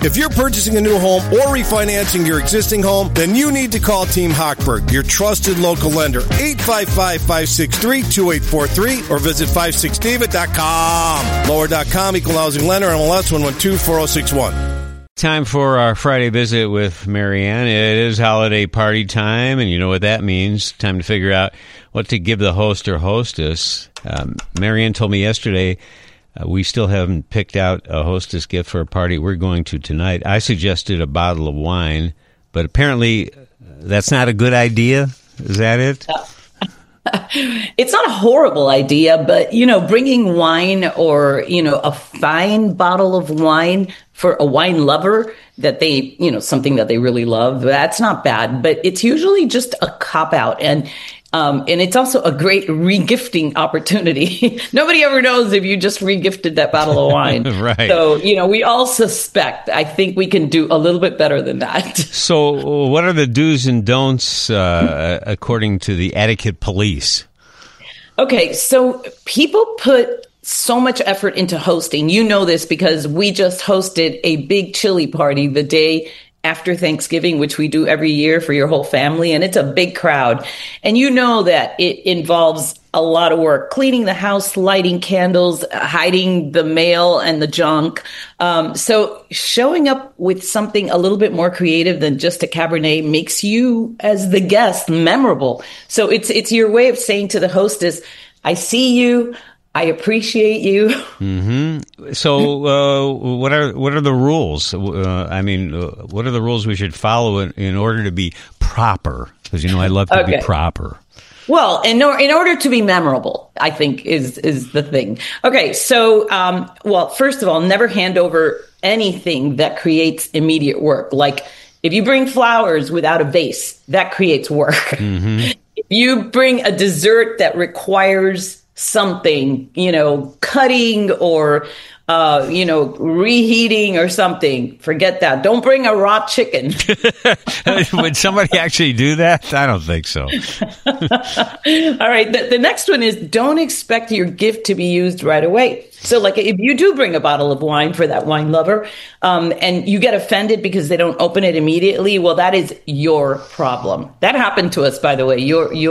If you're purchasing a new home or refinancing your existing home, then you need to call Team Hochberg, your trusted local lender. 855-563-2843 or visit 56david.com. Lower.com, equal housing lender, MLS 1124061. Time for our Friday visit with Marianne. It is holiday party time, and you know what that means. Time to figure out what to give the host or hostess. Marianne told me yesterday we still haven't picked out a hostess gift for a party we're going to tonight. I suggested a bottle of wine, but apparently that's not a good idea. Is that it? It's not a horrible idea, but, bringing wine or, a fine bottle of wine for a wine lover that they, something that they really love, that's not bad, but it's usually just a cop out. And it's also a great regifting opportunity. Nobody ever knows if you just regifted that bottle of wine. Right. So, we all suspect. I think we can do a little bit better than that. So what are the do's and don'ts according to the etiquette police? Okay, so people put so much effort into hosting. You know this because we just hosted a big chili party the day after Thanksgiving, which we do every year for your whole family. And it's a big crowd. And you know that it involves a lot of work, cleaning the house, lighting candles, hiding the mail and the junk. So showing up with something a little bit more creative than just a Cabernet makes you, as the guest, memorable. So it's your way of saying to the hostess, I see you. I appreciate you. Mm-hmm. So, what are the rules? What are the rules we should follow in order to be proper? Because I love to be proper. Well, in order to be memorable, I think is the thing. Okay, so first of all, never hand over anything that creates immediate work. Like if you bring flowers without a vase, that creates work. Mm-hmm. If you bring a dessert that requires something, cutting or, reheating or something. Forget that. Don't bring a raw chicken. Would somebody actually do that? I don't think so. All right. The next one is don't expect your gift to be used right away. So like if you do bring a bottle of wine for that wine lover, and you get offended because they don't open it immediately, well, that is your problem. That happened to us, by the way.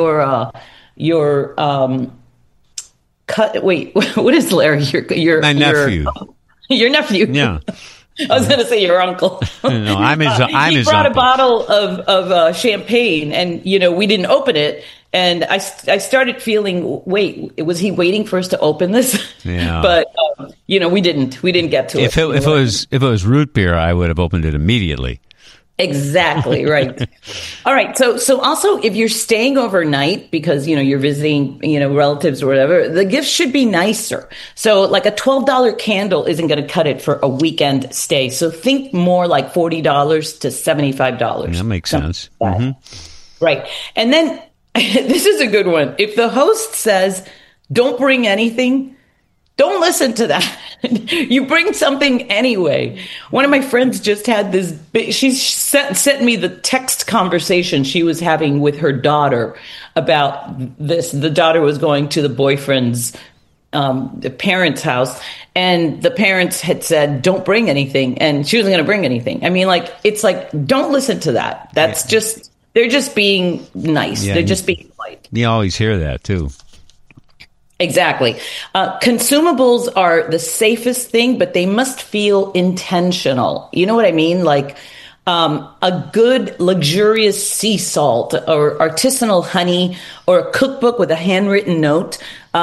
What is Larry? My nephew. Your nephew. Yeah. I was going to say your uncle. No, I'm his uncle. He brought a bottle of champagne, and we didn't open it. And I started feeling, wait, was he waiting for us to open this? Yeah. But we didn't get to it. If it was root beer, I would have opened it immediately. Exactly, right. All right. So also if you're staying overnight because, you're visiting, relatives or whatever, the gift should be nicer. So like a $12 candle isn't going to cut it for a weekend stay. So think more like $40 to $75. That makes sense. Mm-hmm. Right. And then this is a good one. If the host says, don't bring anything, don't listen to that. You bring something anyway. One of my friends just had this she sent me the text conversation she was having with her daughter about this. The daughter was going to the boyfriend's the parents' house, and the parents had said, don't bring anything. And she wasn't going to bring anything. I mean, don't listen to that. That's just, they're just being nice. Yeah, they're just being polite. You always hear that too. Exactly. Consumables are the safest thing, but they must feel intentional. You know what I mean? Like a good, luxurious sea salt or artisanal honey or a cookbook with a handwritten note.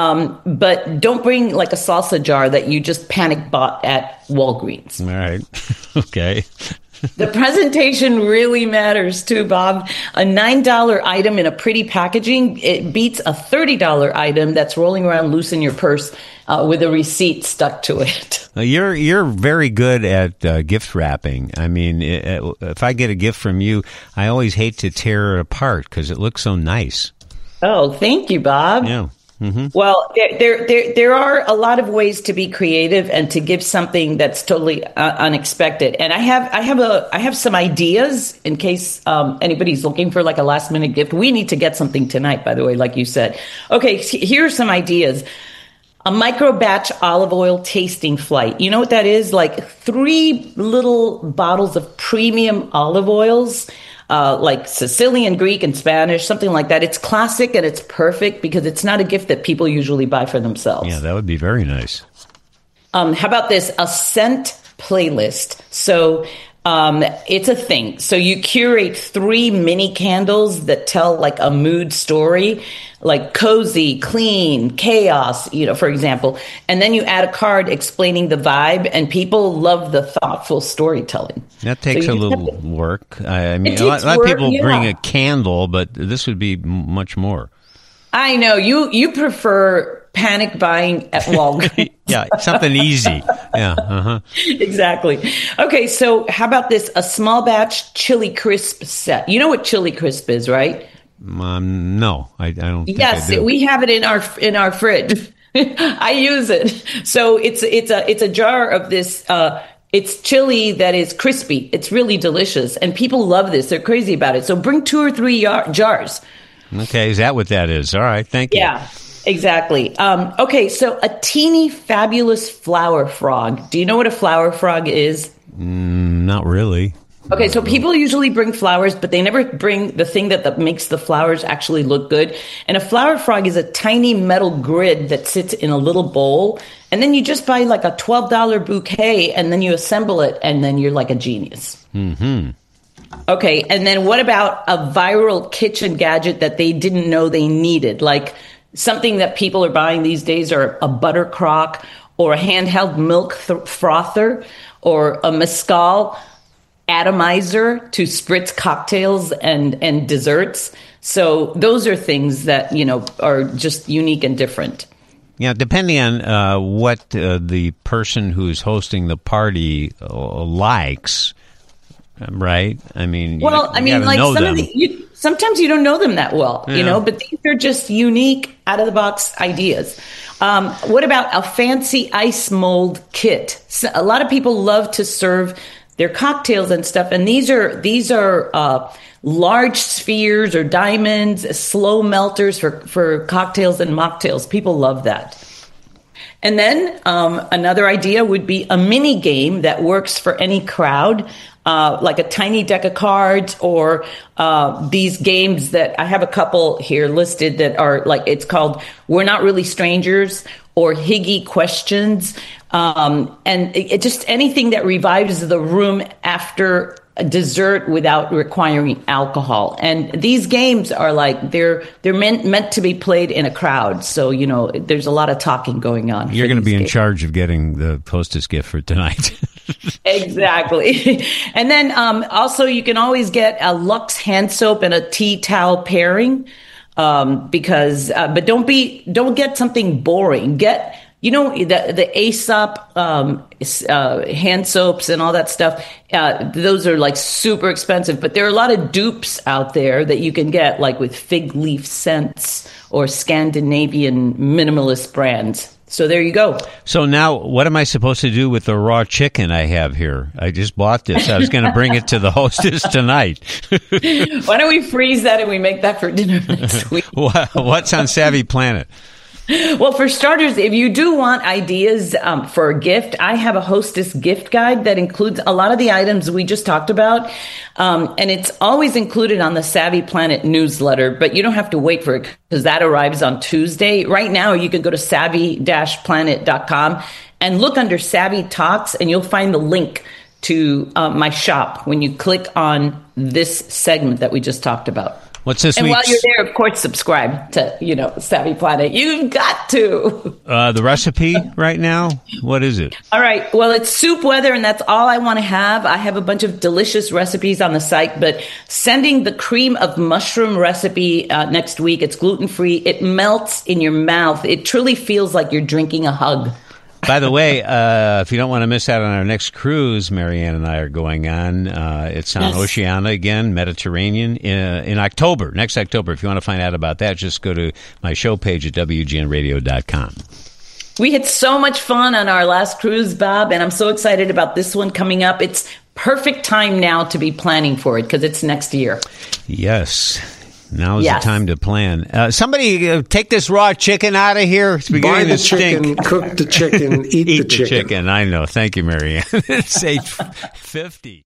But don't bring like a salsa jar that you just panic bought at Walgreens. All right. Okay. The presentation really matters too, Bob. A $9 item in a pretty packaging, it beats a $30 item that's rolling around loose in your purse with a receipt stuck to it. You're very good at gift wrapping. I mean, if I get a gift from you, I always hate to tear it apart because it looks so nice. Oh, thank you, Bob. Yeah. Mm-hmm. Well, there are a lot of ways to be creative and to give something that's totally unexpected. And I have some ideas in case anybody's looking for like a last minute gift. We need to get something tonight, by the way, like you said. Okay, here are some ideas. A micro batch olive oil tasting flight. You know what that is? Like 3 little bottles of premium olive oils, like Sicilian, Greek, and Spanish, something like that. It's classic and it's perfect because it's not a gift that people usually buy for themselves. Yeah, that would be very nice. How about this? A scent playlist. So it's a thing. So you curate 3 mini candles that tell like a mood story, like cozy, clean, chaos, for example. And then you add a card explaining the vibe, and people love the thoughtful storytelling. That takes a little work. I mean, a lot of people bring a candle, but this would be much more. I know. You prefer panic buying at Walgreens. Yeah, something easy. Yeah, Exactly. Okay, so how about this? A small batch chili crisp set. You know what chili crisp is, right? No, I don't think yes, I do. We have it in our fridge. I use it. So it's a jar of this. It's chili that is crispy. It's really delicious, and people love this. They're crazy about it. So bring 2 or 3 jars. Okay, is that what that is? All right, thank you. Yeah, exactly. Okay, so a teeny fabulous flower frog. Do you know what a flower frog is? Not really. Okay, so people usually bring flowers, but they never bring the thing that makes the flowers actually look good. And a flower frog is a tiny metal grid that sits in a little bowl. And then you just buy like a $12 bouquet, and then you assemble it, and then you're like a genius. Mm-hmm. Okay, and then what about a viral kitchen gadget that they didn't know they needed? Like something that people are buying these days are a butter crock or a handheld milk frother or a mezcal atomizer to spritz cocktails and desserts. So those are things that, are just unique and different. Yeah, depending on what the person who's hosting the party likes, right? I mean, like some of sometimes you don't know them that well, but these are just unique, out of the box ideas. What about a fancy ice mold kit? So a lot of people love to serve their cocktails and stuff, and these are large spheres or diamonds, slow melters for cocktails and mocktails. People love that. And then another idea would be a mini game that works for any crowd, like a tiny deck of cards or these games that I have a couple here listed that are like, it's called We're Not Really Strangers or Higgy Questions. And it just anything that revives the room after a dessert without requiring alcohol. And these games are like, they're meant to be played in a crowd. So, there's a lot of talking going on. You're going to be in charge of getting the hostess gift for tonight. Exactly. And then also you can always get a Lux hand soap and a tea towel pairing but don't get something boring. Get the Aesop hand soaps and all that stuff, those are like super expensive, but there are a lot of dupes out there that you can get, like with fig leaf scents or Scandinavian minimalist brands. So there you go. So now what am I supposed to do with the raw chicken I have here? I just bought this. I was going to bring it to the hostess tonight. Why don't we freeze that and we make that for dinner next week? What's on Savvy Planet? Well, for starters, if you do want ideas for a gift, I have a hostess gift guide that includes a lot of the items we just talked about. And it's always included on the Savvy Planet newsletter, but you don't have to wait for it because that arrives on Tuesday. Right now, you can go to savvy-planet.com and look under Savvy Talks, and you'll find the link to my shop when you click on this segment that we just talked about. What's this and week's? While you're there, of course, subscribe to, Savvy Planet. You've got to. The recipe right now, what is it? All right. Well, it's soup weather, and that's all I want to have. I have a bunch of delicious recipes on the site, but sending the cream of mushroom recipe next week. It's gluten-free. It melts in your mouth. It truly feels like you're drinking a hug. By the way, if you don't want to miss out on our next cruise, Marianne and I are going on. It's on Oceania again, Mediterranean, in October, next October. If you want to find out about that, just go to my show page at WGNradio.com. We had so much fun on our last cruise, Bob, and I'm so excited about this one coming up. It's perfect time now to be planning for it because it's next year. Yes. Now's the time to plan. Somebody take this raw chicken out of here. It's beginning Buy the to stink. chicken, cook the chicken, eat the chicken. I know. Thank you, Marianne. It's 8:50.